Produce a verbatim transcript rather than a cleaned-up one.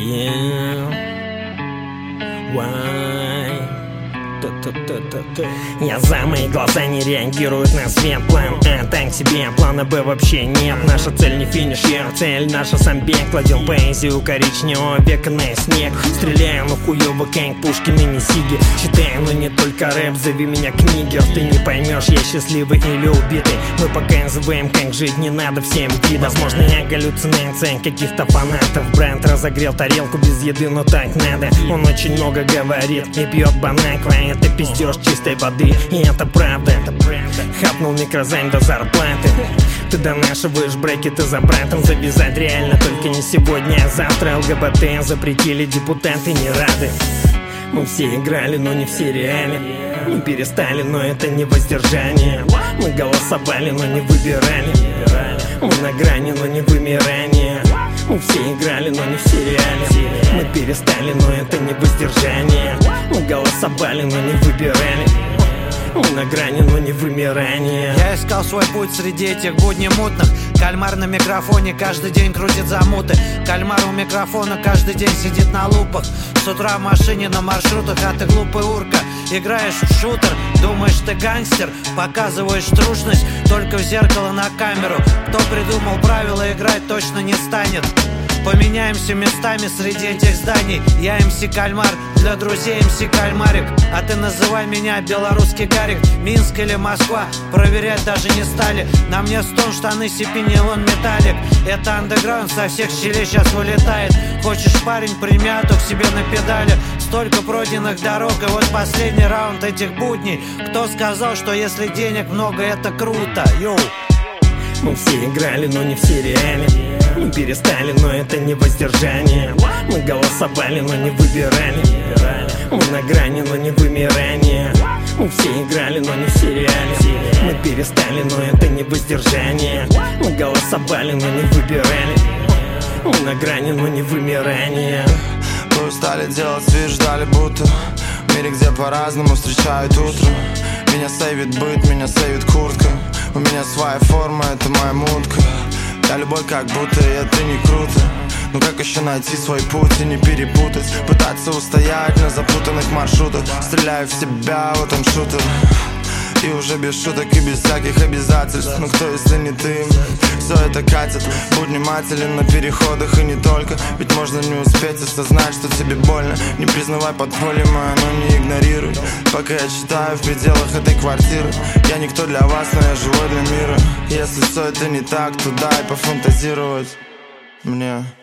Yeah. Why? Я за, мои глаза не реагируют на свет. План А так себе, плана Б вообще нет. Наша цель не финиш, я цель наша сам бег. Кладем поэзию коричневого века на снег. Стреляю, но хуёво, как Пушкин и не Сиги. Читаю, но не только рэп, зови меня книгер. Ты не поймешь, я счастливый или убитый. Мы показываем, как жить не надо всем видам. Возможно, я галлюцинация каких-то фанатов. Бренд разогрел тарелку без еды, но так надо. Он очень много говорит и пьет бонаква. Это пиздеж чистой воды, и это правда. Хапнул микрозайм до зарплаты. Ты донашиваешь брекеты за братом. Завязать реально только не сегодня, а завтра. ЛГБТ запретили, депутаты не рады. Мы все играли, но не в сериале. Мы перестали, но это не воздержание. Мы голосовали, но не выбирали. Мы на грани, но не вымирание. Мы все играли, но не в сериале. Мы перестали, но это не воздержание. Мы голосовали, но не выбирали. Мы на грани, но не вымирание. Я искал свой путь среди этих будней мутных. Кальмар на микрофоне каждый день крутит замуты. Кальмар у микрофона каждый день сидит на лупах. С утра в машине на маршрутах, а ты глупый урка. Играешь в шутер, думаешь ты гангстер. Показываешь трушность только в зеркало на камеру. Кто придумал правила, играть точно не станет. Поменяемся местами среди этих зданий. Я эм си Кальмар, для друзей эм си Кальмарик. А ты называй меня белорусский Гарик. Минск или Москва, проверять даже не стали. На мне стон, штаны, сипинилон, металлик. Это андеграунд, со всех щелей сейчас вылетает. Хочешь, парень, примяту к себе на педали. Столько пройденных дорог, и вот последний раунд этих будней. Кто сказал, что если денег много, это круто? Йоу. Мы все играли, но не в сериале. Мы перестали, но это не воздержание. Мы голосовали, но не выбирали. Мы на грани, но не вымирание. Мы все играли, но не в сериале. Мы перестали, но это не воздержание. Мы голосовали, но не выбирали. Мы на грани, но не вымирание. Мы устали делать вид, ждали будто в мире, где по-разному встречают утро. Меня сейвит быт, меня сейвит куртка. У меня своя форма, это моя мутка. Я любой как будто, и это не круто. Ну как еще найти свой путь и не перепутать? Пытаться устоять на запутанных маршрутах. Стреляю в себя, вот он шутер. И уже без шуток и без всяких обязательств. Ну кто, если не ты? Все это катит. Будь внимателен на переходах и не только. Ведь можно не успеть осознать, что тебе больно. Не признавай подполье мое, но не игнорируй. Пока я читаю в пределах этой квартиры. Я никто для вас, но я живой для мира. Если все это не так, то дай пофантазировать мне.